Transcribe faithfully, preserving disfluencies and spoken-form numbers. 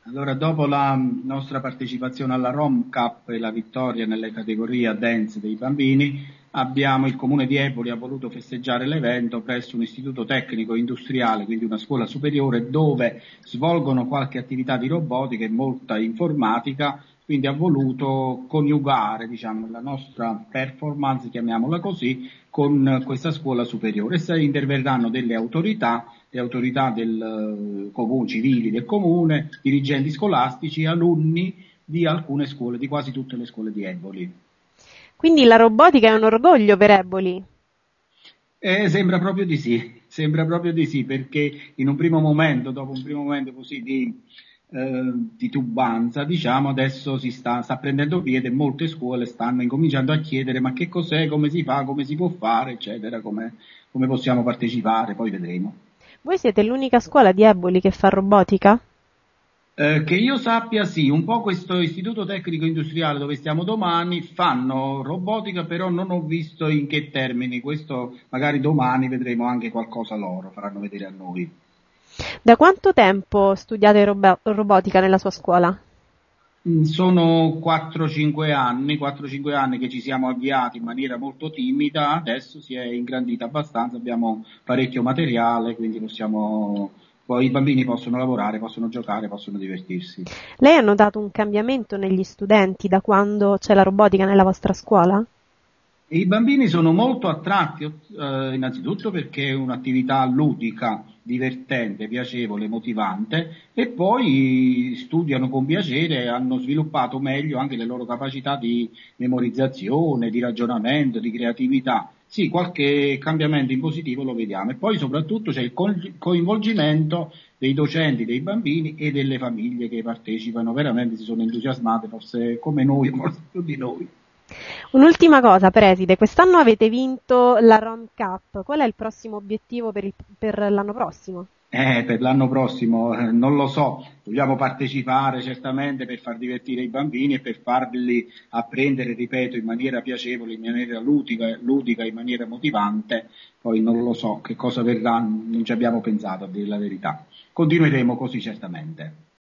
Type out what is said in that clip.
Allora, dopo la nostra partecipazione alla Rom Cup e la vittoria nelle categorie dance dei bambini, abbiamo, il Comune di Eboli ha voluto festeggiare l'evento presso un istituto tecnico industriale, quindi una scuola superiore, dove svolgono qualche attività di robotica e molta informatica, quindi ha voluto coniugare, diciamo, la nostra performance, chiamiamola così, con questa scuola superiore. E se interverranno delle autorità, le autorità del eh, comune, civili del comune, dirigenti scolastici, alunni di alcune scuole, di quasi tutte le scuole di Eboli. Quindi la robotica è un orgoglio per Eboli. Eh, sembra proprio di sì, sembra proprio di sì, perché in un primo momento, dopo un primo momento così di eh, titubanza, diciamo, adesso si sta, sta prendendo piede e molte scuole stanno incominciando a chiedere ma che cos'è, come si fa, come si può fare, eccetera, come, come possiamo partecipare, poi vedremo. Voi siete l'unica scuola di Eboli che fa robotica? Eh, che io sappia, sì, un po' questo istituto tecnico industriale dove stiamo domani fanno robotica, però non ho visto in che termini, questo magari domani vedremo anche qualcosa loro, faranno vedere a noi. Da quanto tempo studiate robo- robotica nella sua scuola? Mm, Sono quattro cinque anni, quattro cinque anni che ci siamo avviati in maniera molto timida, adesso si è ingrandita abbastanza, abbiamo parecchio materiale, quindi possiamo, poi i bambini possono lavorare, possono giocare, possono divertirsi. Lei ha notato un cambiamento negli studenti da quando c'è la robotica nella vostra scuola? E I bambini sono molto attratti, eh, innanzitutto perché è un'attività ludica, divertente, piacevole, motivante, e poi studiano con piacere e hanno sviluppato meglio anche le loro capacità di memorizzazione, di ragionamento, di creatività. Sì, qualche cambiamento in positivo lo vediamo. E poi soprattutto c'è il co- coinvolgimento dei docenti, dei bambini e delle famiglie che partecipano, veramente si sono entusiasmate, forse come noi, forse più di noi. Un'ultima cosa, preside, quest'anno avete vinto la Rom Cup. Qual è il prossimo obiettivo per, il- per l'anno prossimo? Eh, per l'anno prossimo eh, non lo so, vogliamo partecipare certamente per far divertire i bambini e per farli apprendere, ripeto, in maniera piacevole, in maniera ludica, ludica, in maniera motivante, poi non lo so che cosa verrà, non ci abbiamo pensato a dire la verità. Continueremo così certamente.